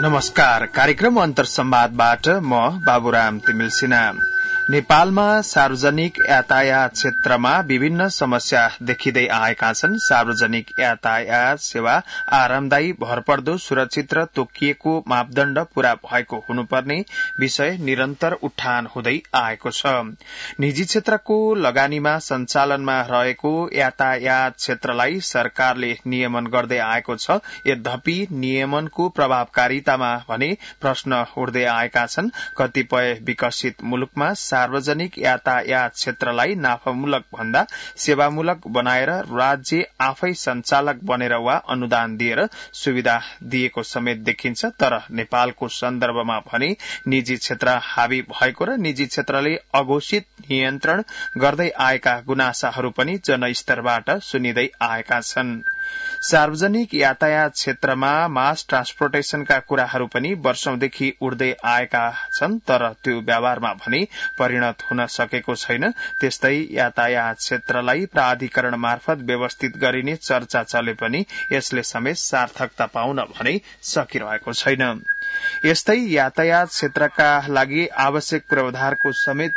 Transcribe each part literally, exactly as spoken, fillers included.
नमस्कार। कार्यक्रम अन्तर संवादबाट म बाबुराम तिमिल सिन्हा। नेपालमा सार्वजनिक यातायात क्षेत्रमा विभिन्न समस्या देखिँदै आएका छन्। सार्वजनिक यातायात सेवा आरामदायी, भरपर्दो, सुरक्षित र तोकिएको मापदण्ड पूरा भएको हुनुपर्ने विषय निरन्तर उठान हुँदै आएको छ। निजी क्षेत्रको लगानीमा सञ्चालनमा रहेको यातायात क्षेत्रलाई सरकारले नियमन गर्दै आएको छ। यद्यपि नियमनको प्रभावकारितामा भने प्रश्न उठ्दै आएका छन्। कतिपय विकसित मुलुकमा सार्वजनिक यातायात क्षेत्रलाई नाफामूलक भन्दा सेवामूलक बनाएर राज्य आफै सञ्चालक बनेर वा अनुदान दिएर सुविधा दिएको समेत देखिन्छ। तर नेपालको सन्दर्भमा भने निजी क्षेत्र हावी भएको र निजी क्षेत्रले अघोषित नियन्त्रण गर्दै आएका गुनासाहरू पनि जनस्तरबाट सुनिँदै आएका छन्। सार्वजनिक यातायात क्षेत्रमा मास ट्रान्सपोर्टेशनका कुराहरू पनि वर्षौंदेखि उठ्दै आएका छन्, तर त्यो व्यवहारमा भने परिणत हुन सकेको छैन। त्यस्तै यातायात क्षेत्रलाई प्राधिकरण मार्फत व्यवस्थित गरिने चर्चा चले पनि यसले समेत सार्थकता पाउन भने सकिरहेको छैन। यस्तै यातायात क्षेत्रका लागि आवश्यक पूर्वाधारको समेत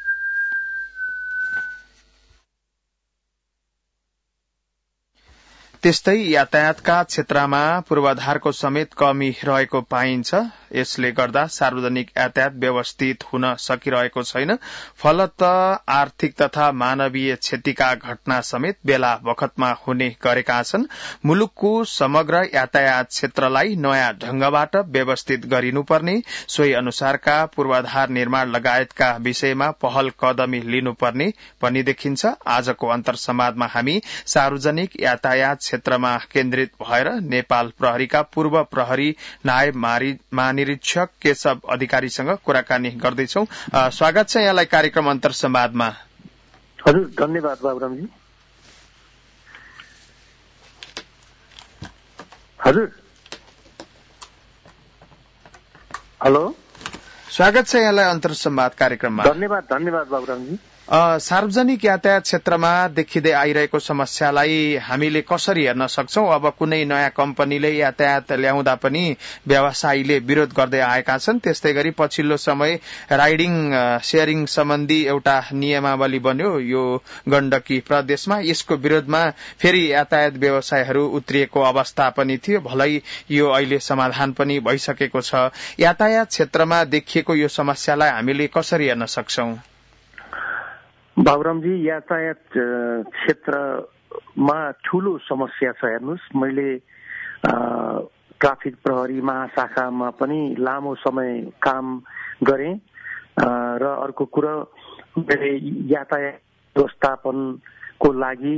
त्यस्तै यातायातका क्षेत्रमा पूर्वाधारको समेत कमी रहेको पाइन्छ। यसले गर्दा सार्वजनिक यातायात व्यवस्थित हुन सकिरहेको छैन। फलत आर्थिक तथा मानवीय क्षतिका घटना समेत बेला बखतमा हुने गरेका छन्। मुलुकको समग्र यातायात क्षेत्रलाई नयाँ ढंगबाट व्यवस्थित गरिनुपर्ने, सोही अनुसारका पूर्वाधार निर्माण लगायतका विषयमा पहल कदमी लिनुपर्ने पनि देखिन्छ। आजको अन्तर संवादमा हामी सार्वजनिक यातायात क्षेत्रमा केन्द्रित भएर नेपाल प्रहरीका पूर्व प्रहरी नायब महानिरीक्षक केशव अधिकारीसँग कुराकानी गर्दैछौ। स्वागत छ यहाँलाई कार्यक्रम अन्तर संवादमा। हजुर, धन्यवाद बाबुरामजी। हजुर, हेलो, स्वागत छ यहाँलाई अन्तर संवाद कार्यक्रममा। धन्यवाद धन्यवाद बाबुरामजी। सार्वजनिक यातायात क्षेत्रमा देखिँदै आइरहेको समस्यालाई हामीले कसरी हेर्न सक्छौं? अब कुनै नयाँ कम्पनीले यातायात ल्याउँदा पनि व्यवसायीले विरोध गर्दै आएका छन्। त्यस्तै गरी पछिल्लो समय राइडिङ शेयरिङ सम्बन्धी एउटा नियमावली बन्यो यो गण्डकी प्रदेशमा। यसको विरोधमा फेरि यातायात व्यवसायीहरू उत्रिएको अवस्था पनि थियो। भलै यो अहिले समाधान पनि भइसकेको छ। यातायात क्षेत्रमा देखिएको यो समस्यालाई हामीले कसरी हेर्न सक्छौं? बाबुरामजी, यातायात क्षेत्रमा ठूलो समस्या छ। हेर्नुहोस्, मैले ट्राफिक प्रहरी महाशाखामा पनि लामो समय काम गरेँ र अर्को कुरा मैले यातायात व्यवस्थापनको लागि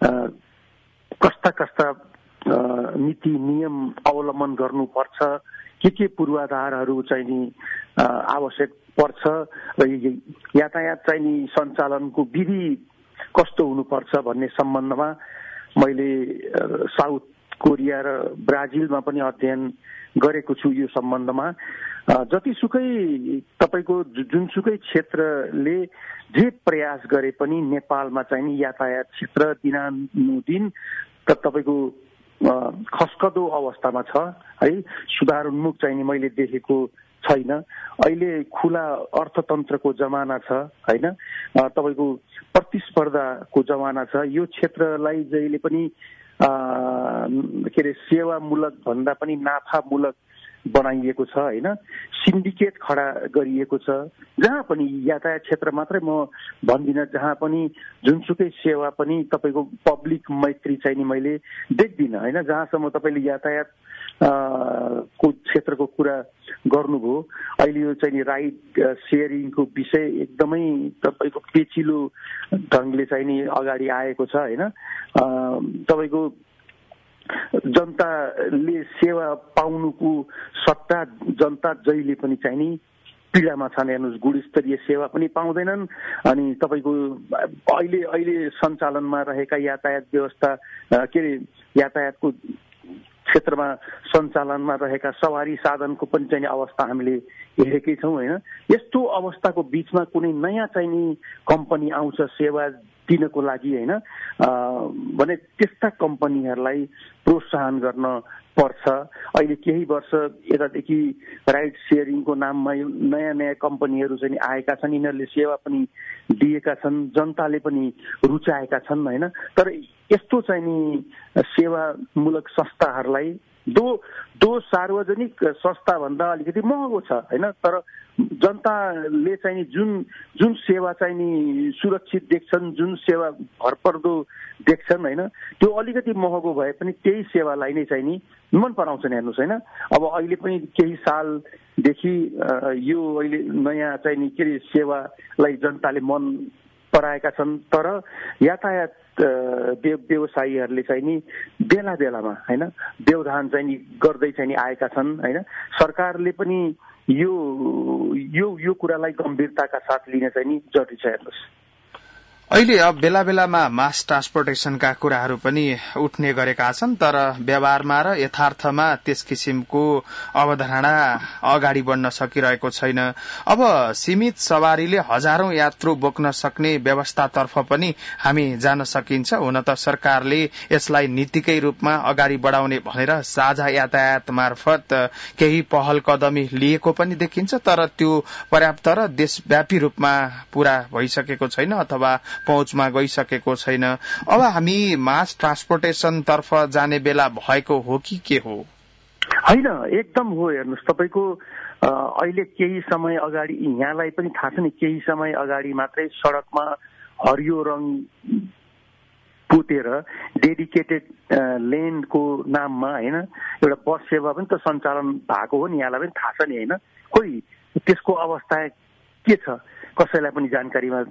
कस्ता कस्ता नीति नियम अवलम्बन गर्नुपर्छ, के के पूर्वाधारहरू चाहिँ नि आवश्यक पर्छ र यातायात चाहिँ नि सञ्चालनको विधि कस्तो हुनुपर्छ भन्ने सम्बन्धमा मैले साउथ कोरिया र ब्राजिलमा पनि अध्ययन गरेको छु। यो सम्बन्धमा जतिसुकै तपाईँको जुनसुकै क्षेत्रले जे प्रयास गरे पनि नेपालमा चाहिँ नि यातायात क्षेत्र दिनानुदिन त तपाईँको खस्कदो अवस्थामा छ है। सुधारोन्मुख चाहिँ नि मैले देखेको छैन। अहिले खुला अर्थतन्त्रको जमाना छ हैन, तपाईको प्रतिस्पर्धाको जमाना छ। यो क्षेत्रलाई जहिले पनि के अरे सेवामूलक भन्दा पनि नाफामूलक बनाइएको छ हैन। सिन्डिकेट खडा गरिएको छ। जहाँ पनि यातायात क्षेत्र मात्रै म भन्दिनँ, जहाँ पनि जुनसुकै सेवा पनि तपाईको पब्लिक मैत्री चाहिँ नि मैले देख्दिनँ हैन। जहाँसम्म तपाईँले यातायात को क्षेत्रको कुरा गर्नुभयो, अहिले यो चाहिँ नि राइड सेयरिङको विषय एकदमै तपाईँको पेचिलो ढङ्गले चाहिँ नि अगाडि आएको छ हैन। तपाईँको जनताले सेवा पाउनुको सट्टा जनता जहिले पनि चाहिँ नि पीडामा छन्। हेर्नुहोस्, गुणस्तरीय सेवा पनि पाउँदैनन्। अनि तपाईँको अहिले अहिले सञ्चालनमा रहेका यातायात व्यवस्था के अरे यातायातको क्षेत्रमा सञ्चालनमा रहेका सवारी साधनको पनि चाहिँ अवस्था हामीले हेरेकै छौँ हैन। यस्तो अवस्थाको बीचमा कुनै नयाँ चाहिँ नि कम्पनी आउँछ, सेवा दिनको लागि होइन भने त्यस्ता कम्पनीहरूलाई प्रोत्साहन गर्न पर्छ। अहिले केही वर्ष यतादेखि राइड सेयरिङको नाममा यो नयाँ नयाँ कम्पनीहरू चाहिँ आएका छन्, यिनीहरूले सेवा पनि दिएका छन्, जनताले पनि रुचाएका छन् होइन। तर यस्तो चाहिँ नि सेवामूलक संस्थाहरूलाई दो दो सार्वजनिक संस्था भन्दा अलिकति महँगो छ होइन, तर जनताले चाहिँ जुन जुन सेवा चाहिँ नि सुरक्षित देख्छन्, जुन सेवा भरपर्दो देख्छन् होइन, त्यो अलिकति महँगो भए पनि त्यही सेवालाई नै चाहिँ नि मन पराउँछन्। हेर्नुहोस् होइन, अब अहिले पनि केही सालदेखि यो अहिले नयाँ चाहिँ नि के अरे सेवालाई जनताले मन पराएका छन्, तर यातायात व्यवसायीहरूले चाहिँ नि बेला बेलामा होइन व्यवधान चाहिँ नि गर्दै चाहिँ नि आएका छन् होइन। सरकारले पनि यो यो यो कुरालाई गम्भीरताका साथ लिन चाहिँ नि जरुरी छ। हेर्नुहोस् अहिले अब बेला बेलामा मास ट्रान्सपोर्टेसनका कुराहरू पनि उठ्ने गरेका छन्, तर व्यवहारमा र यथार्थमा त्यस किसिमको अवधारणा अगाडि बढ्न सकिरहेको छैन। अब सीमित सवारीले हजारौं यात्रु बोक्न सक्ने व्यवस्थातर्फ पनि हामी जान सकिन्छ। हुन त सरकारले यसलाई नीतिकै रूपमा अगाडि बढाउने भनेर साझा यातायात मार्फत केही पहल कदमी लिएको पनि देखिन्छ, तर त्यो पर्याप्त र देशव्यापी रूपमा पूरा भइसकेको छैन अथवा पहुँचमा गइसकेको छैन। अब हामी मास ट्रान्सपोर्टेसन तर्फ जाने बेला भएको हो कि के हो? होइन, एकदम हो। हेर्नुहोस् तपाईको अहिले केही समय अगाडि यहाँलाई पनि थाहा छ नि, केही समय अगाडि मात्रै सडकमा हरियो रङ पुतेर डेडिकेटेड लेनको नाममा होइन एउटा बस सेवा पनि त सञ्चालन भएको हो नि, यहाँलाई पनि थाहा छ नि होइन। खोइ त्यसको अवस्था के छ कसैलाई पनि जानकारीमा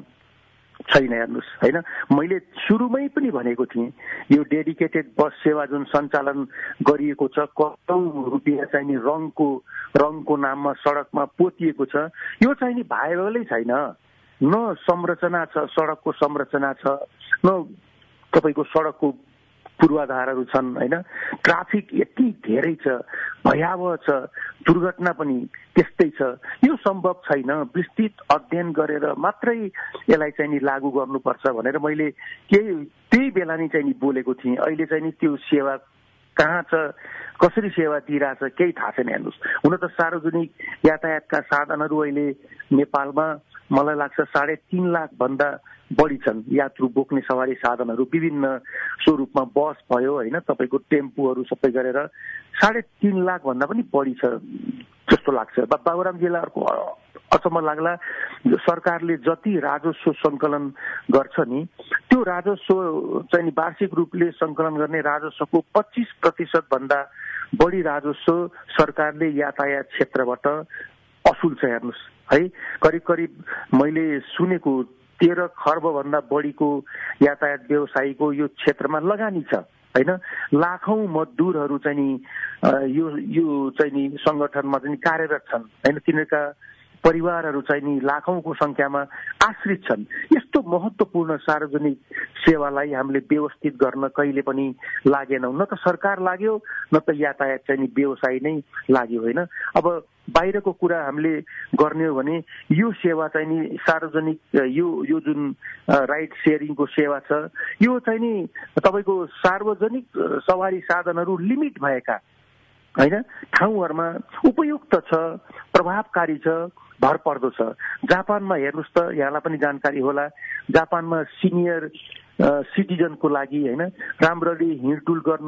छैन। हेर्नुहोस् होइन, मैले सुरुमै पनि भनेको थिएँ यो डेडिकेटेड बस सेवा जुन सञ्चालन गरिएको छ, करोडौं रुपियाँ चाहिँ नि रङको रङको नाममा सडकमा पोतिएको छ, यो चाहिँ नि भाइबलै छैन। न संरचना छ, सडकको संरचना छ, न तपाईँको सडकको पूर्वाधारहरू छन् होइन। ट्राफिक यति धेरै छ, भयावह छ, दुर्घटना पनि त्यस्तै छ। यो सम्भव छैन। विस्तृत अध्ययन गरेर मात्रै यसलाई चाहिँ नि लागू गर्नुपर्छ भनेर मैले केही त्यही बेला नै चाहिँ नि बोलेको थिएँ। अहिले चाहिँ नि त्यो सेवा कहाँ छ, कसरी सेवा दिइरहेछ केही थाहा छैन। हेर्नुहोस्, हुन त सार्वजनिक यातायातका साधनहरू अहिले नेपालमा मलाई लाग्छ साढे तीन लाख भन्दा बढी छन्। यात्रु बोक्ने सवारी साधनहरू विभिन्न स्वरूपमा बस भयो होइन, तपाईँको टेम्पूहरू सबै गरेर साढे तीन लाख भन्दा पनि बढी छ जस्तो लाग्छ। बाबुरामजीलाई अर्को अचम्म लाग्ला, सरकारले जति राजस्व सङ्कलन गर्छ नि, त्यो राजस्व चाहिँ नि वार्षिक रूपले सङ्कलन गर्ने राजस्वको पच्चिस प्रतिशत भन्दा बढी राजस्व सरकारले यातायात क्षेत्रबाट असुल छ। हेर्नुहोस् है, करिब करिब मैले सुनेको तेह्र खर्ब भन्दा बढीको यातायात व्यवसायीको यो क्षेत्रमा लगानी छ होइन। लाखौं मजदुरहरू चाहिँ नि यो यो चाहिँ नि संगठनमा चाहिँ कार्यरत छन् होइन, तिनीहरूका परिवारहरू चाहिँ नि लाखौंको संख्यामा आश्रित छन्। यस्तो महत्वपूर्ण सार्वजनिक सेवालाई हामीले व्यवस्थित गर्न कहिले पनि लागेनौं। न त सरकार लाग्यो, न त यातायात चाहिँ नि व्यवसाय नै लाग्यो होइन। अब बाहिरको कुरा हामीले गर्ने हो भने यो सेवा चाहिँ नि सार्वजनिक यो यो जुन राइड सेयरिङको सेवा छ, यो चाहिँ नि तपाईँको सार्वजनिक सवारी साधनहरू लिमिट भएका होइन ठाउँहरूमा उपयुक्त छ, प्रभावकारी छ, भरपर्दो छ। जापानमा हेर्नुहोस् त, यहाँलाई पनि जानकारी होला, जापानमा सिनियर सिटिजनको लागि होइन राम्ररी हिँडडुल गर्न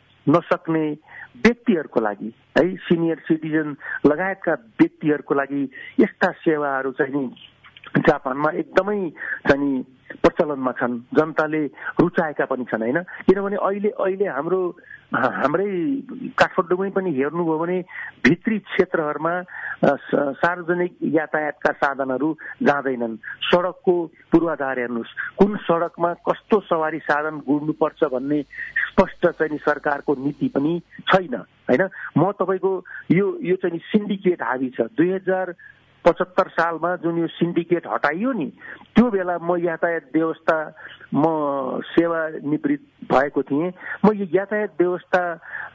नसक्ने व्यक्तिहरूको लागि है, सिनियर सिटिजन लगायतका व्यक्तिहरूको लागि यस्ता सेवाहरू चाहिँ नि जापानमा एकदमै चाहिँ नि प्रचलनमा छन्, जनताले रुचाएका पनि छन् होइन। किनभने अहिले अहिले हाम्रो हाम्रै काठमाडौँमै पनि हेर्नुभयो भने भित्री क्षेत्रहरूमा सार्वजनिक यातायातका साधनहरू जाँदैनन्। सडकको पूर्वाधार हेर्नुहोस्, कुन सडकमा कस्तो सवारी साधन गुड्नुपर्छ भन्ने स्पष्ट चाहिँ सरकारको नीति पनि छैन होइन। म तपाईँको यो यो चाहिँ सिन्डिकेट हावी छ। दुई हजार पचहत्तर सालमा जुन यो सिन्डिकेट हटाइयो नि, त्यो बेला म यातायात व्यवस्था म सेवानिवृत्त भएको थिएँ। म यो यातायात व्यवस्था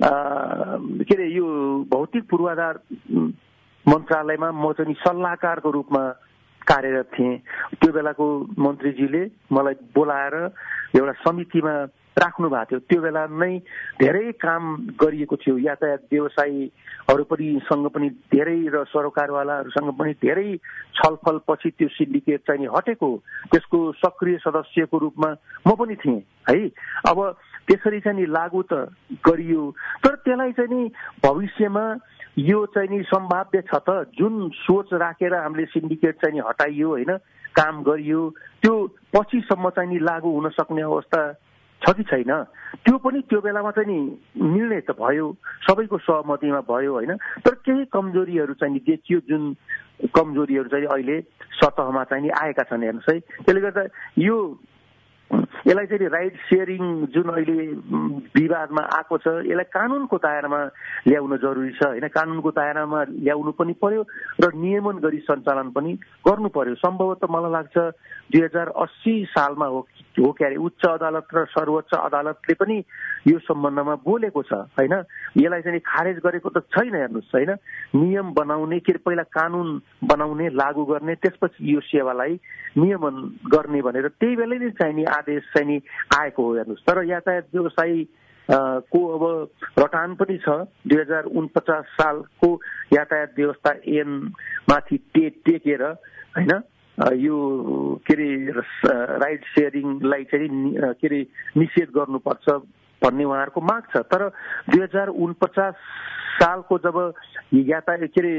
के अरे यो भौतिक पूर्वाधार मन्त्रालयमा म चाहिँ सल्लाहकारको रूपमा कार्यरत थिएँ। त्यो बेलाको मन्त्रीजीले मलाई बोलाएर एउटा समितिमा राख्नु भएको थियो। त्यो बेला नै धेरै काम गरिएको थियो। यातायात व्यवसायीहरू पनि सँग पनि धेरै र सरकारवालाहरूसँग पनि धेरै छलफल पछि त्यो सिन्डिकेट चाहिँ नि हटेको, त्यसको सक्रिय सदस्यको रूपमा म पनि थिएँ है। अब त्यसरी चाहिँ नि लागू त गरियो, तर त्यसलाई चाहिँ नि भविष्यमा यो चाहिँ नि सम्भाव्य छ त, जुन सोच राखेर हामीले सिन्डिकेट चाहिँ नि हटाइयो होइन, काम गरियो, त्यो पछिसम्म चाहिँ नि लागू हुन सक्ने अवस्था छ कि छैन, त्यो पनि त्यो बेलामा चाहिँ नि निर्णय त भयो, सबैको सहमतिमा भयो होइन। तर केही कमजोरीहरू चाहिँ नि देखियो, जुन कमजोरीहरू चाहिँ अहिले सतहमा चाहिँ नि आएका छन् हेर्नुहोस् है। त्यसले गर्दा यो यसलाई चाहिँ राइड सेयरिङ जुन अहिले विवादमा आएको छ, यसलाई कानुनको दायरामा ल्याउन जरुरी छ होइन। कानुनको दायरामा ल्याउनु पनि पर्यो र नियमन गरी सञ्चालन पनि गर्नु पर्यो। सम्भवतः मलाई लाग्छ दुई हजार अस्सी सालमा हो हो के अरे उच्च अदालत र सर्वोच्च अदालतले पनि यो सम्बन्धमा बोलेको छ होइन। यसलाई चाहिँ खारेज गरेको त छैन हेर्नुहोस् होइन। नियम बनाउने के पहिला कानुन बनाउने, लागू गर्ने, त्यसपछि यो सेवालाई नियमन गर्ने भनेर त्यही बेलै नै चाहिने आदेश चाहिँ नि आएको हो हेर्नुहोस्। तर यातायात व्यवसायी को अब रटान पनि छ। दुई हजार उनपचास सालको यातायात व्यवस्था ऐन माथि टे टेकेर होइन यो के अरे राइड सेयरिङलाई चाहिँ के अरे निषेध गर्नुपर्छ भन्ने उहाँहरूको माग छ। तर दुई हजार उनपचास सालको जब यातायात के अरे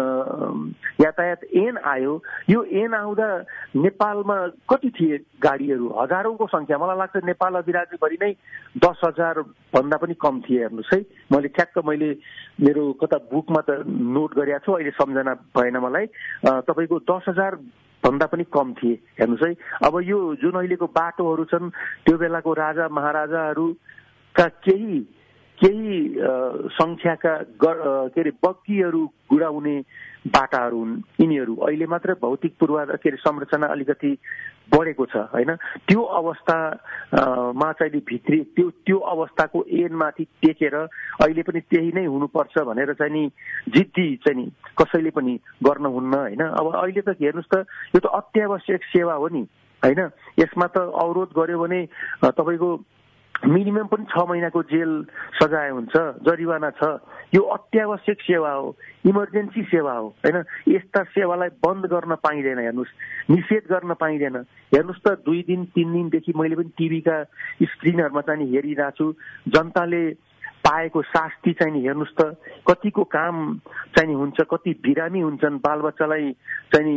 यातायात ऐन आयो, यो ऐन आउँदा नेपालमा कति थिए गाडीहरू? हजारौंको संख्या। मलाई लाग्छ नेपाल अभिराज्यभरि नै दस हजार भन्दा पनि कम थिए हेर्नुहोस् है। मैले ठ्याक्क मैले मेरो कता बुकमा त नोट गरेको छु, अहिले सम्झना भएन मलाई। तपाईँको दस हजार भन्दा पनि कम थिए हेर्नुहोस् है। अब यो जुन अहिलेको बाटोहरू छन्, त्यो बेलाको राजा महाराजाहरूका केही केही संख्याका के अरे बग्गीहरू गुडाउने बाटाहरू हुन्। यिनीहरू अहिले मात्र भौतिक पूर्वाधार के अरे संरचना अलिकति बढेको छ होइन। त्यो अवस्थामा चाहिँ भित्री त्यो त्यो अवस्थाको ऐनमाथि टेकेर अहिले पनि त्यही नै हुनुपर्छ भनेर चाहिँ नि जिद्दी चाहिँ नि कसैले पनि गर्न हुन्न होइन। अब अहिले त हेर्नुहोस् त, यो त अत्यावश्यक सेवा हो नि होइन। यसमा त अवरोध गर्यो भने तपाईँको मिनिमम पनि छ महिनाको जेल सजाय हुन्छ, जरिवाना छ। यो अत्यावश्यक सेवा हो, इमर्जेन्सी सेवा हो होइन। यस्ता सेवालाई बन्द गर्न पाइँदैन हेर्नुहोस्, निषेध गर्न पाइँदैन हेर्नुहोस् त। दुई दिन तीन दिनदेखि मैले पनि टिभीका स्क्रिनहरूमा चाहिँ हेरिरहेको छु, जनताले पाएको शास्ति चाहिँ नि हेर्नुहोस् त। कतिको काम चाहिँ हुन्छ, कति बिरामी हुन्छन्, बालबच्चालाई चाहिँ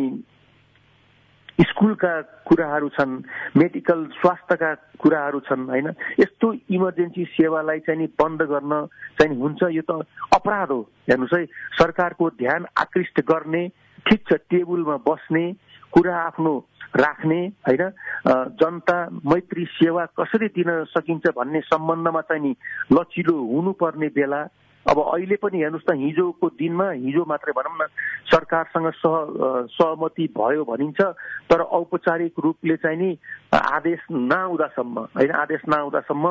स्कुलका कुराहरू छन्, मेडिकल स्वास्थ्यका कुराहरू छन् होइन। यस्तो इमर्जेन्सी सेवालाई चाहिँ नि बन्द गर्न चाहिँ हुन्छ, यो त अपराध हो हेर्नुहोस् है। सरकारको ध्यान आकृष्ट गर्ने, ठिक छ टेबलमा बस्ने, कुरा आफ्नो राख्ने होइन, जनता मैत्री सेवा कसरी दिन सकिन्छ भन्ने सम्बन्धमा चाहिँ नि लचिलो हुनुपर्ने बेला अब अहिले पनि हेर्नुहोस् त। हिजोको दिनमा, हिजो मात्रै भनौँ न, सरकारसँग सह सहमति भयो भनिन्छ, तर औपचारिक रूपले चाहिँ नि आदेश नआउँदासम्म होइन, आदेश नआउँदासम्म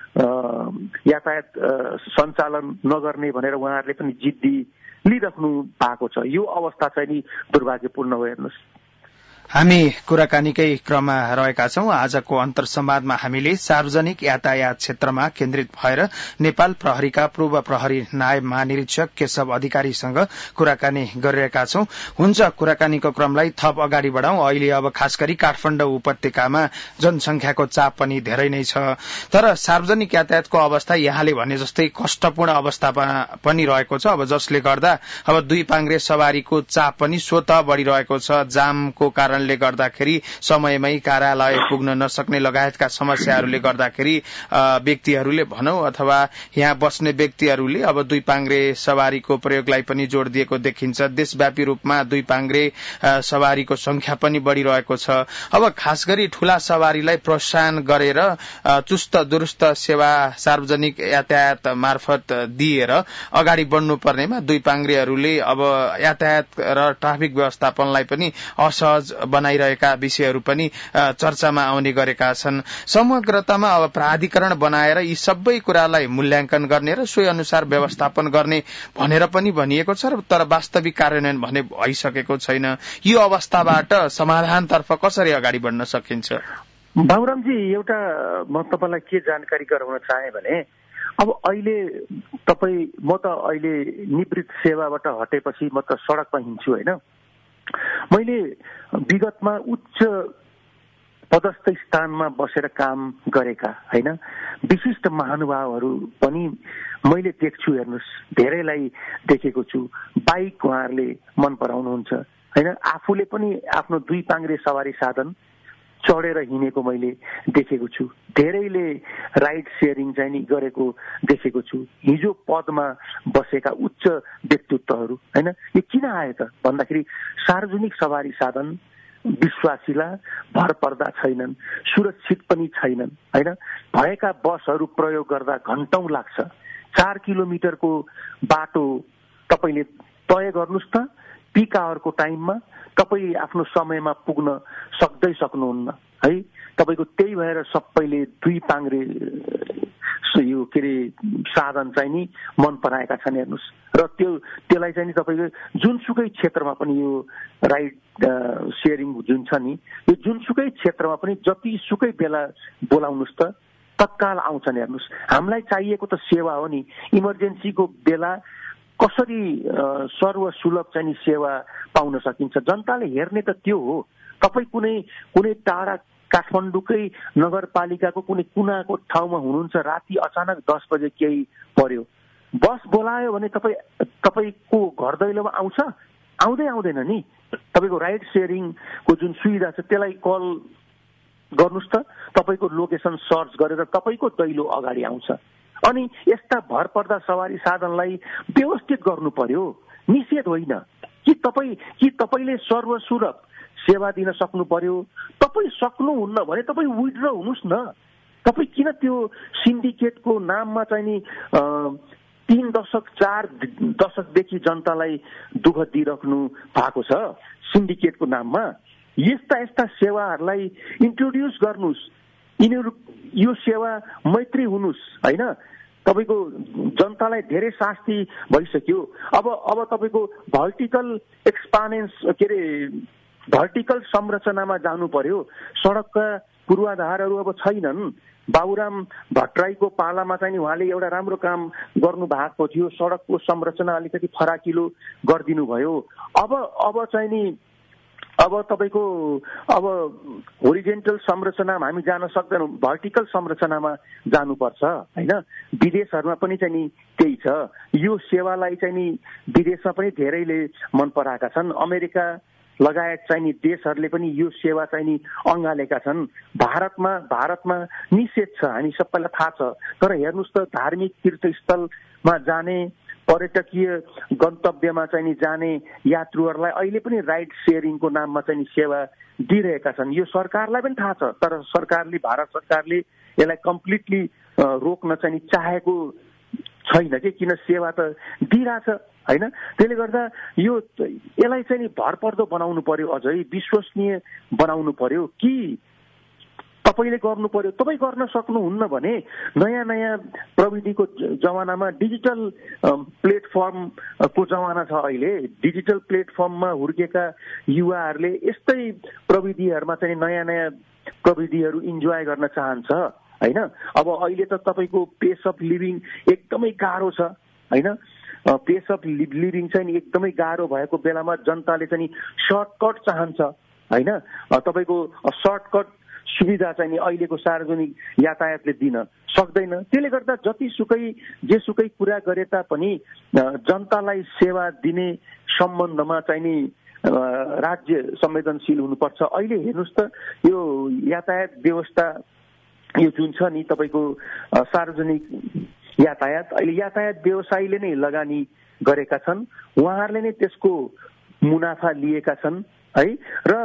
यातायात सञ्चालन नगर्ने भनेर उहाँहरूले पनि जिद्दी लिइराख्नु भएको छ। यो अवस्था चाहिँ नि दुर्भाग्यपूर्ण हो हेर्नुहोस्। हामी कुराकानीकै क्रममा रहेका छौं। आजको अन्तर संवादमा हामीले सार्वजनिक यातायात क्षेत्रमा केन्द्रित भएर नेपाल प्रहरीका पूर्व प्रहरी नायब महानिरीक्षक केशव अधिकारीसँग कुराकानी गरिरहेका छौं। हुन्छ, कुराकानीको क्रमलाई थप अगाडि बढ़ाउँ। अहिले अब खास गरी काठमाडौँ उपत्यकामा जनसंख्याको चाप पनि धेरै नै छ, तर सार्वजनिक यातायातको अवस्था यहाँले भने जस्तै कष्टपूर्ण अवस्थामा पनि रहेको छ। अब जसले गर्दा अब दुई पाङ्ग्रे सवारीको चाप पनि स्वतः बढ़िरहेको छ। जामको कारण ले गर्दाखेरि समयमै कार्यालय पुग्न नसक्ने लगायतका समस्याहरूले गर्दाखेरि व्यक्तिहरूले भनौं अथवा यहाँ बस्ने व्यक्तिहरूले अब दुई पाङ्ग्रे सवारीको प्रयोगलाई पनि जोड़ दिएको देखिन्छ। देशव्यापी रूपमा दुई पाङ्ग्रे सवारीको संख्या पनि बढ़िरहेको छ। अब खास गरी ठूला सवारीलाई प्रोत्साहन गरेर चुस्त दुरुस्त सेवा सार्वजनिक यातायात मार्फत दिएर अगाडि बढ्नु पर्नेमा दुई पाङ्ग्रेहरूले अब यातायात र ट्राफिक व्यवस्थापनलाई पनि असहज बनाइरहेका विषयहरू पनि चर्चामा आउने गरेका छन्। समग्रतामा अब प्राधिकरण बनाएर यी सबै कुरालाई मूल्याङ्कन गर्ने र सोही अनुसार व्यवस्थापन गर्ने भनेर पनि भनिएको छ, तर वास्तविक कार्यान्वयन भने भइसकेको छैन। यो अवस्थाबाट समाधानतर्फ कसरी अगाडि बढ्न सकिन्छ? बाबुरामजी, एउटा म तपाईँलाई के जानकारी गराउन चाहे भने अब अहिले तपाईँ म त अहिले निवृत्त सेवाबाट हटेपछि म त सडकमा हिँड्छु होइन। मैले विगतमा उच्च पदस्थ स्थानमा बसेर काम गरेका होइन विशिष्ट महानुभावहरू पनि मैले देख्छु। हेर्नुहोस्, धेरैलाई देखेको छु। बाइक उहाँहरूले मन पराउनुहुन्छ होइन। आफूले पनि आफ्नो दुई पाङ्ग्रे सवारी साधन चढेर हिँडेको मैले देखेको छु। धेरैले राइड सेयरिङ चाहिँ नि गरेको देखेको छु। हिजो पदमा बसेका उच्च व्यक्तित्वहरू होइन। यो किन आयो त भन्दाखेरि सार्वजनिक सवारी साधन विश्वासिला भर पर्दा छैनन्, सुरक्षित पनि छैनन् होइन। भएका बसहरू प्रयोग गर्दा घण्टौं लाग्छ। चार किलोमिटरको बाटो तपाईँले तय गर्नुहोस् त, पिक आवरको टाइममा तपाईँ आफ्नो समयमा पुग्न सक्दै सक्नुहुन्न है। तपाईँको त्यही भएर सबैले दुई पाङ्ग्रे यो के अरे साधन चाहिँ नि मन पराएका छन्। हेर्नुहोस्, र त्यो त्यसलाई चाहिँ नि तपाईँको जुनसुकै क्षेत्रमा पनि यो राइड सेयरिङ जुन छ नि, यो जुनसुकै क्षेत्रमा पनि जतिसुकै बेला बोलाउनुहोस् त तत्काल आउँछन्। हेर्नुहोस्, हामीलाई चाहिएको त सेवा हो नि। इमर्जेन्सीको बेला कसरी सर्वसुलभ चाहिँ नि सेवा पाउन सकिन्छ, जनताले हेर्ने त त्यो हो। तपाईँ कुनै कुनै टाढा काठमाडौँकै नगरपालिकाको कुनै कुनाको ठाउँमा हुनुहुन्छ, राति अचानक दस बजे केही पर्यो, बस बोलायो भने तपाईँ तपाईँको घर दैलोमा आउँछ? आउँदै आउँदैन नि। तपाईँको राइड सेयरिङको जुन सुविधा छ त्यसलाई कल गर्नुहोस् त, तपाईँको लोकेसन सर्च गरेर तपाईँको दैलो अगाडि आउँछ। अनि यस्ता भरपर्दा सवारी साधनलाई व्यवस्थित गर्नु पर्यो, निषेध होइन। कि तपाईँ कि तपाईँले सर्वसुलभ सेवा दिन सक्नु पर्यो। तपाईँ सक्नुहुन्न भने तपाईँ विथड्र हुनुहोस् न। तपाईँ किन त्यो सिन्डिकेटको नाममा चाहिँ नि तीन दशक चार दशकदेखि जनतालाई दुःख दिइराख्नु भएको छ सिन्डिकेटको नाममा? यस्ता यस्ता सेवाहरूलाई इन्ट्रोड्युस गर्नुहोस्। यिनीहरू यो सेवा मैत्री हुनुहोस् होइन। तपाईँको जनतालाई धेरै शास्ति भइसक्यो। अब अब तपाईँको भर्टिकल एक्सपान्स के अरे भर्टिकल संरचनामा जानु पर्यो। सडकका पूर्वाधारहरू अब छैनन्। बाबुराम भट्टराईको पालामा चाहिँ उहाँले एउटा राम्रो काम गर्नु भएको थियो। सडकको संरचना अलिकति फराकिलो गरिदिनु भयो। अब अब चाहिँ नि अब तपाईँको अब होरिजेन्टल संरचनामा हामी जान सक्दैनौँ, भर्टिकल संरचनामा जानुपर्छ होइन। विदेशहरूमा पनि चाहिँ नि त्यही छ। यो सेवालाई चाहिँ नि विदेशमा पनि धेरैले मन पराएका छन्। अमेरिका लगायत चाहिँ नि देशहरूले पनि यो सेवा चाहिँ नि अँगालेका छन्। भारतमा भारतमा निषेध छ, हामी सबैलाई थाहा छ। तर हेर्नुहोस् त, धार्मिक तीर्थस्थलमा जाने, पर्यटकीय गन्तव्यमा चाहिँ नि जाने यात्रुहरूलाई अहिले पनि राइड सेयरिङको नाममा चाहिँ नि सेवा दिइरहेका छन्। यो सरकारलाई पनि थाहा छ, तर सरकारले भारत सरकारले यसलाई कम्प्लिटली रोक्न चाहिँ नि चाहेको छैन कि, किन सेवा त दिइरहेछ होइन। त्यसले गर्दा यो यसलाई चाहिँ नि भरपर्दो बनाउनु पर्यो, अझै विश्वसनीय बनाउनु पर्यो कि तपाईँले गर्नु पर्यो। तपाईँ गर्न सक्नुहुन्न भने नयाँ नयाँ प्रविधिको जमानामा डिजिटल प्लेटफर्मको जमाना छ अहिले। डिजिटल प्लेटफर्ममा हुर्केका युवाहरूले यस्तै प्रविधिहरूमा चाहिँ नयाँ नयाँ प्रविधिहरू इन्जोय गर्न चाहन्छ होइन। अब अहिले त तपाईँको पेस अफ लिभिङ एकदमै गाह्रो छ होइन। पेस अफ लिभिङ चाहिँ एकदमै गाह्रो भएको बेलामा जनताले चाहिँ सर्टकट चाहन्छ होइन। तपाईँको सर्टकट सुविधा चाहिँ नि अहिलेको सार्वजनिक यातायातले दिन सक्दैन। त्यसले गर्दा जतिसुकै जेसुकै कुरा गरे तापनि जनतालाई सेवा दिने सम्बन्धमा चाहिँ नि राज्य संवेदनशील हुनुपर्छ। अहिले हेर्नुहोस् त, यो यातायात व्यवस्था यो जुन छ नि तपाईँको सार्वजनिक यातायात, अहिले यातायात व्यवसायीले नै लगानी गरेका छन्। उहाँहरूले नै त्यसको मुनाफा लिएका छन् है। र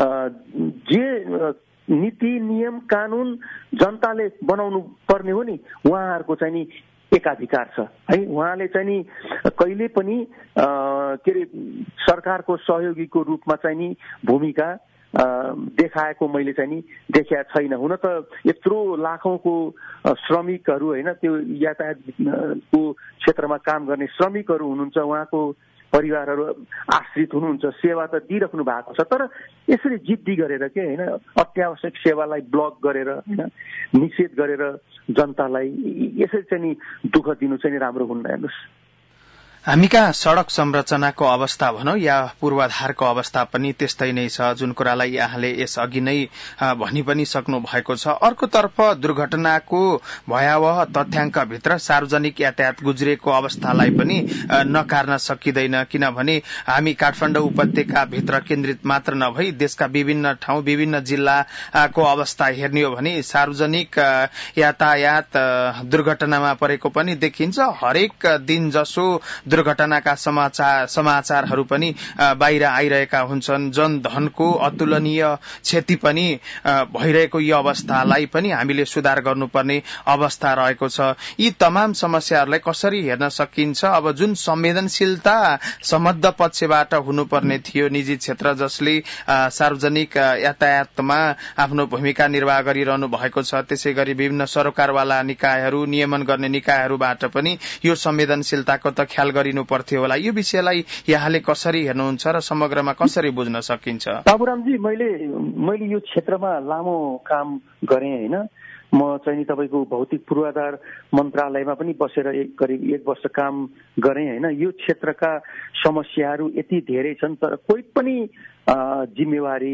जे नीति नियम कानुन जनताले बनाउनु पर्ने हो नि, उहाँहरूको चाहिँ नि एकाधिकार छ है। उहाँले चाहिँ नि कहिले पनि के अरे सरकारको सहयोगीको रूपमा चाहिँ नि भूमिका देखाएको मैले चाहिँ नि देखेका छैन। हुन त यत्रो लाखौंको श्रमिकहरू होइन त्यो यातायातको क्षेत्रमा काम गर्ने श्रमिकहरू हुनुहुन्छ, उहाँको परिवारहरू आश्रित हुनुहुन्छ, सेवा त दिइराख्नु भएको छ, तर यसरी जिद्दी गरेर के होइन अत्यावश्यक सेवालाई ब्लक गरेर होइन निषेध गरेर जनतालाई यसरी चाहिँ नि दुःख दिनु चाहिँ राम्रो हुन्न। हेर्नुहोस्, हामी कहाँ सड़क संरचनाको अवस्था भनौं या पूर्वाधारको अवस्था पनि त्यस्तै नै छ, जुन कुरालाई यहाँले यस अघि नै भनि पनि सक्नु भएको छ। अर्कोतर्फ दुर्घटनाको भयावह तथ्याङ्कभित्र सार्वजनिक यातायात गुज्रिएको अवस्थालाई पनि नकार्न सकिँदैन, किनभने हामी काठमाडौँ उपत्यका भित्र केन्द्रित मात्र नभई देशका विभिन्न ठाउँ विभिन्न जिल्लाको अवस्था हेर्ने हो भने सार्वजनिक यातायात दुर्घटनामा परेको पनि देखिन्छ। हरेक दिन जसो दुर्घटनाका समाचार समाचारहरू पनि बाहिर आइरहेका हुन्छन्। जनधनको अतुलनीय क्षति पनि भइरहेको यो अवस्थालाई पनि हामीले सुधार गर्नुपर्ने अवस्था रहेको छ। यी तमाम समस्याहरूलाई कसरी हेर्न सकिन्छ? अब जुन संवेदनशीलता सम्बद्ध पक्षबाट हुनुपर्ने थियो, निजी क्षेत्र जसले सार्वजनिक यातायातमा आफ्नो भूमिका निर्वाह गरिरहनु भएको छ, त्यसै गरी विभिन्न सरकारवाला निकायहरू नियमन गर्ने निकायहरूबाट पनि यो संवेदनशीलताको त ख्याल गरिनु पर्थ्यो होला। यो विषयलाई यहाँले कसरी हेर्नुहुन्छ र समग्रमा कसरी बुझ्न सकिन्छ? बाबुरामजी, मैले मैले यो क्षेत्रमा लामो काम गरेँ होइन। म चाहिँ नि तपाईँको भौतिक पूर्वाधार मन्त्रालयमा पनि बसेर एक करिब एक वर्ष काम गरेँ होइन। यो क्षेत्रका समस्याहरू यति धेरै छन् तर कोही पनि जिम्मेवारी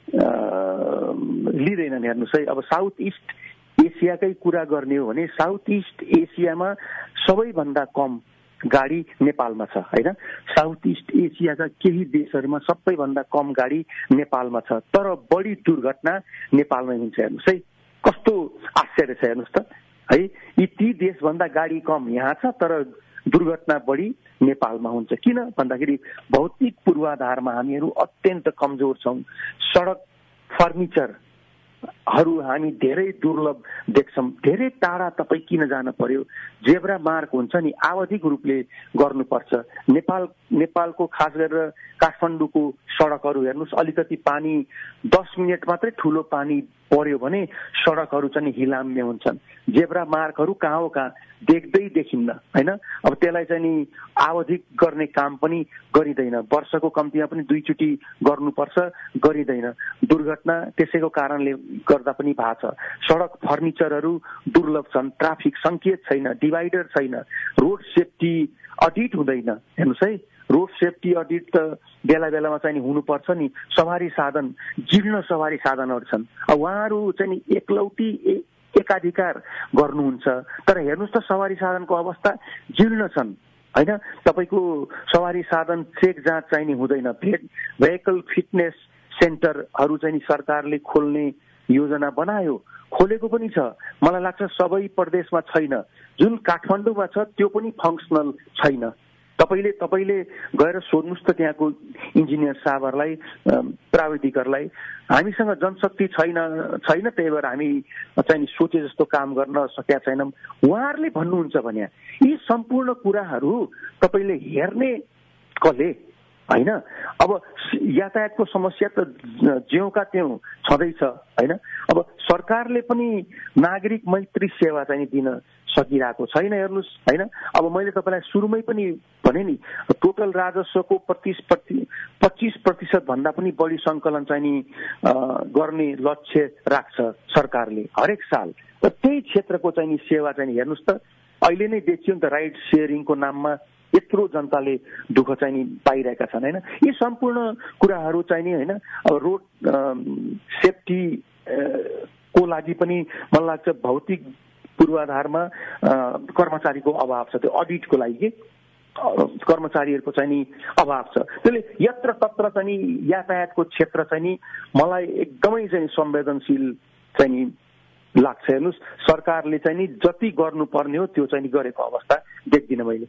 लिँदैनन्। हेर्नुहोस् है, अब साउथ इस्ट एसियाकै कुरा गर्ने हो भने साउथ इस्ट एसियामा सबैभन्दा कम गाडी नेपालमा छ होइन। साउथ इस्ट एसियाका केही देशहरूमा सबैभन्दा कम गाडी नेपालमा छ, तर बढी दुर्घटना नेपालमै हुन्छ। हेर्नुहोस् है, कस्तो आश्चर्य छ हेर्नुहोस् त है। यी ती देशभन्दा गाडी कम यहाँ छ तर दुर्घटना बढी नेपालमा हुन्छ। किन भन्दाखेरि भौतिक पूर्वाधारमा हामीहरू अत्यन्त कमजोर छौँ। सडक फर्निचर हरू हामी धेरै दुर्लभ देख्छौँ। धेरै टाढा तपाईँ किन जान पर्यो, जेब्रा मार्ग हुन्छ नि आवधिक रूपले गर्नुपर्छ। नेपाल नेपालको खास गरेर काठमाडौँको सडकहरू हेर्नुहोस्, अलिकति पानी दस मिनट मात्रै ठुलो पानी पर्यो भने सडकहरू चाहिँ हिलाम्य हुन्छन्। जेब्रा मार्गहरू कहाँ हो कहाँ देख्दै देखिन्न होइन। अब त्यसलाई चाहिँ नि आवधिक गर्ने काम पनि गरिँदैन, वर्षको कम्तीमा पनि दुईचोटि गर्नुपर्छ, गरिँदैन। दुर्घटना त्यसैको कारणले गर्दा पनि भएको छ। सडक फर्निचरहरू दुर्लभ छन्, ट्राफिक सङ्केत छैन, डिभाइडर छैन, रोड सेफ्टी अडिट हुँदैन। हेर्नुहोस् है, रोड सेफ्टी अडिट त बेला बेलामा चाहिँ हुनुपर्छ नि। सवारी साधन जीर्ण सवारी साधनहरू छन्, अब उहाँहरू चाहिँ एकलौटी एकाधिकार गर्नुहुन्छ, तर हेर्नुहोस् त सवारी साधनको अवस्था जीर्ण छन् होइन। तपाईँको सवारी साधन चेक जाँच चाहिँ नि हुँदैन। भेहिकल फिटनेस सेन्टरहरू चाहिँ सरकारले खोल्ने योजना बनायो, खोलेको पनि छ। मलाई लाग्छ सबै प्रदेशमा छैन, जुन काठमाडौँमा छ त्यो पनि फङ्सनल छैन। तपाईँले तपाईँले गएर सोध्नुहोस् त त्यहाँको इन्जिनियर साहबहरूलाई, प्राविधिकहरूलाई। हामीसँग जनशक्ति छैन छैन त्यही भएर हामी चाहिँ सोचे जस्तो काम गर्न सकेका छैनौँ उहाँहरूले भन्नुहुन्छ भने यी सम्पूर्ण कुराहरू तपाईँले हेर्ने कसले होइन। अब यातायातको समस्या त ज्योंका त्यों छँदैछ होइन। अब सरकारले पनि नागरिक मैत्री सेवा चाहिँ दिन सकिरहेको छैन। हेर्नुहोस् होइन, अब मैले तपाईँलाई सुरुमै पनि भने नि टोटल राजस्वको पच्चिस प्रति पच्चिस प्रतिशत भन्दा पनि बढी सङ्कलन चाहिँ नि गर्ने लक्ष्य राख्छ सरकारले हरेक साल। र त्यही क्षेत्रको चाहिँ नि सेवा चाहिँ हेर्नुहोस् त, अहिले नै देखियो नि त राइड सेयरिङको नाममा यत्रो जनताले दुःख चाहिँ नि पाइरहेका छन् होइन। यी सम्पूर्ण कुराहरू चाहिँ नि होइन। अब रोड सेफ्टी को लागि पनि मलाई लाग्छ भौतिक पूर्वाधारमा कर्मचारीको अभाव छ। त्यो अडिटको लागि कर्मचारीहरूको चाहिँ नि अभाव छ। त्यसले यत्र तत्र चाहिँ नि यातायातको क्षेत्र चाहिँ नि मलाई एकदमै चाहिँ संवेदनशील चाहिँ नि लाग्छ। हेर्नुहोस्, सरकारले चाहिँ नि जति गर्नुपर्ने हो त्यो चाहिँ नि गरेको अवस्था देख्दिनँ मैले।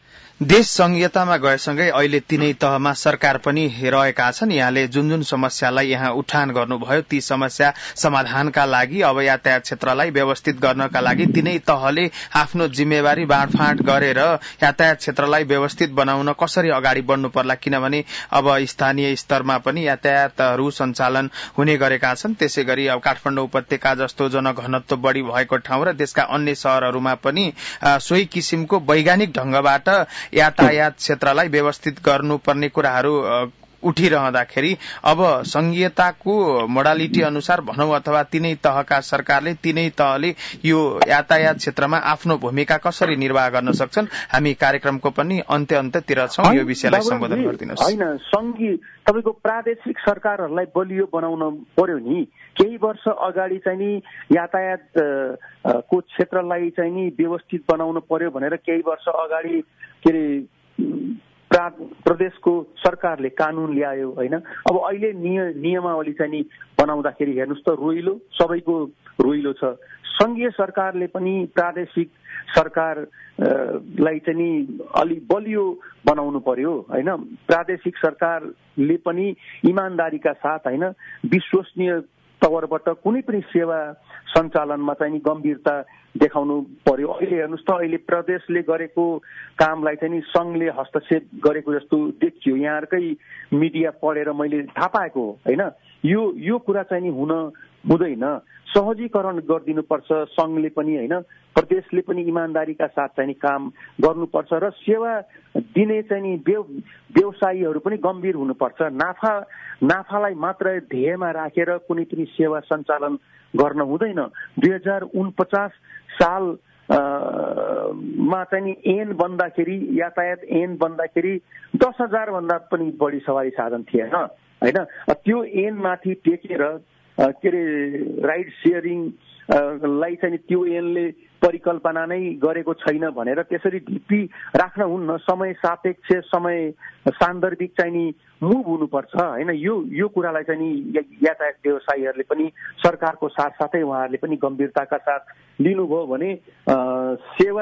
देश संघीयतामा गएसँगै अहिले तीनै तहमा सरकार पनि रहेका छन्। यहाँले जुन जुन समस्यालाई यहाँ उठान गर्नुभयो ती समस्या समाधानका लागि अब यातायात क्षेत्रलाई व्यवस्थित गर्नका लागि तीनै तहले आफ्नो जिम्मेवारी बाँडफाँड गरेर यातायात क्षेत्रलाई व्यवस्थित बनाउन कसरी अगाडि बढ्नु पर्ला, किनभने अब स्थानीय स्तरमा पनि यातायातहरू सञ्चालन हुने गरेका छन्। त्यसै गरी अब काठमाडौँ उपत्यका जस्तो जनघनत्व बढ़ी भएको ठाउँ र देशका अन्य शहरहरूमा पनि सोही किसिमको वैज्ञानिक ढंगबाट यातायात क्षेत्रलाई व्यवस्थित गर्नुपर्ने कुराहरू उठिरहँदाखेरि अब संघीयताको मोडालिटी अनुसार भनौं अथवा तीनै तहका सरकारले तीनै तहले यो यातायात क्षेत्रमा आफ्नो भूमिका कसरी निर्वाह गर्न सक्छन्, हामी कार्यक्रमको पनि अन्त्य अन्त्यतिर छौं। यो विषयलाई सम्बोधन गरिदिनुहोस्। हैन, संघीय तपाईको प्रादेशिक सरकारहरूलाई बलियो बनाउन पर्यो नि। केही वर्ष अगाडि चाहिँ नि यातायात को क्षेत्रलाई चाहिँ नि व्यवस्थित बनाउन पर्यो भनेर केही वर्ष अगाडि के रे प्रदेशको सरकारले कानून ल्यायो हैन। अब अहिले नियमावली चाहिँ नि बनाउँदाखेरि हेर्नुस् त रोइलो सबैको रोइलो छ। संघीय सरकारले पनि प्रादेशिक सरकारलाई चाहिँ नि अलि बलियो बनाउनु पर्यो हैन। प्रादेशिक सरकारले पनि इमानदारीका साथ हैन विश्वसनीय तवरबाट कुनै पनि सेवा सञ्चालनमा चाहिँ नि गम्भीरता देखाउनु पर्यो। अहिले हेर्नुस् त अहिले प्रदेशले गरेको कामलाई चाहिँ नि संघले हस्तक्षेप गरेको जस्तो देखियो। यहाँहरुकै मिडिया पढेर मैले थाहा पाएको हैन। यो यो कुरा चाहिँ नि हुन हुँदैन। सहजीकरण गरिदिनुपर्छ संघले पनि हैन, प्रदेशले पनि इमानदारीका साथ चाहिँ नि काम गर्नुपर्छ र सेवा दिने चाहिँ नि व्यवसायीहरू पनि गम्भीर हुनुपर्छ। नाफा नाफालाई मात्र ध्येयमा राखेर कुनै पनि सेवा सञ्चालन गर्न हुँदैन। दुई हजार उनपचास साल मा चाहिँ नि ऐन बन्दाखेरि यातायात ऐन बन्दाखेरि दस हजार भन्दा पनि बढी सवारी साधन थिएन हैन। त्यो ऐन माथि टेकेर के अरे राइड सेयरिङ लाई चाहिँ त्यो ऐनले परिकल्पना नै गरेको छैन भनेर त्यसरी ढिप्पी राख्न हुन्न। समय सापेक्ष समय सान्दर्भिक चाहिँ नि मुभ हुनुपर्छ हैन। यो यो कुरालाई चाहिँ नि यातायात व्यवसायीहरूले पनि सरकारको साथसाथै उहाँहरूले पनि गम्भीरताका साथ लिनुभयो भने सेवा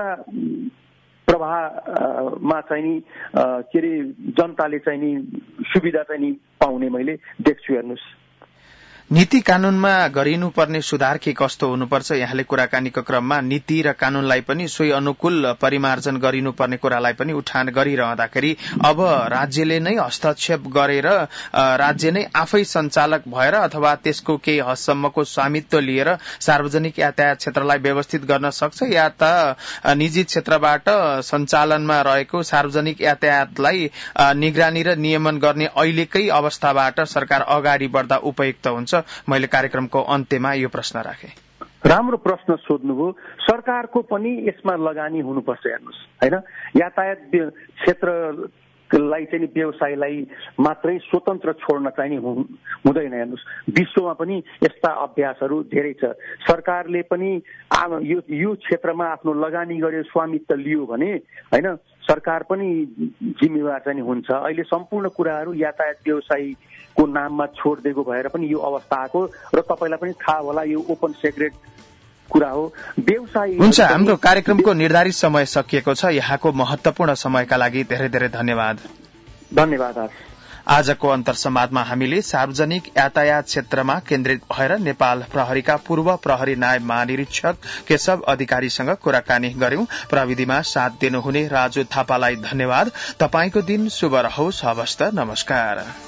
प्रवाहमा चाहिँ नि के अरे जनताले चाहिँ नि सुविधा चाहिँ नि पाउने मैले देख्छु। हेर्नुहोस्, नीति कानूनमा गरिनुपर्ने सुधार के कस्तो हुनुपर्छ, यहाँले कुराकानीको क्रममा नीति र कानूनलाई पनि सोही अनुकूल परिमार्जन गरिनुपर्ने कुरालाई पनि उठान गरिरहँदाखेरि अब राज्यले नै हस्तक्षेप गरेर राज्य नै आफै सञ्चालक भएर अथवा त्यसको केही हदसम्मको स्वामित्व लिएर सार्वजनिक यातायात क्षेत्रलाई व्यवस्थित गर्न सक्छ, या त निजी क्षेत्रबाट सञ्चालनमा रहेको सार्वजनिक यातायातलाई निगरानी र नियमन गर्ने अहिलेकै अवस्थाबाट सरकार अगाडि बढ्दा उपयुक्त हुन्छ। मैले कार्यक्रमको अन्त्यमा यो प्रश्न राखे। राम्रो प्रश्न सोध्नुभयो। सरकारको पनि यसमा लगानी हुनुपर्छ। हेर्नुहोस् हैन, यातायात क्षेत्रलाई चाहिँ व्यवसायलाई मात्रै स्वतन्त्र छोड्न चाहिँ हुँदैन। हेर्नुहोस्, विश्वमा पनि यस्ता अभ्यासहरू धेरै छ। सरकारले पनि यो यो क्षेत्रमा आफ्नो लगानी गर्यो, स्वामित्व लियो भने हैन सरकार पनि जिम्मेवार चाहिँ हुन्छ। अहिले सम्पूर्ण कुराहरू यातायात व्यवसायीको नाममा छोडिदिएको भएर पनि यो अवस्था आएको र तपाईलाई पनि थाहा होला, यो ओपन सेक्रेट कुरा हो। व्यवसायी हुन्छ। हाम्रो कार्यक्रमको निर्धारित समय सकिएको छ। यहाँको महत्वपूर्ण समयका लागि धेरै धेरै धन्यवाद। धन्यवाद। आजको अन्तर्संवादमा हामीले सार्वजनिक यातायात क्षेत्रमा केन्द्रित भएर नेपाल प्रहरीका पूर्व प्रहरी नायब महानिरीक्षक केशव अधिकारीसँग कुराकानी गर्यौं। प्रविधिमा साथ दिनुहुने राजु थापालाई धन्यवाद। तपाईको दिन शुभ रहोस्। हवस् त, नमस्कार।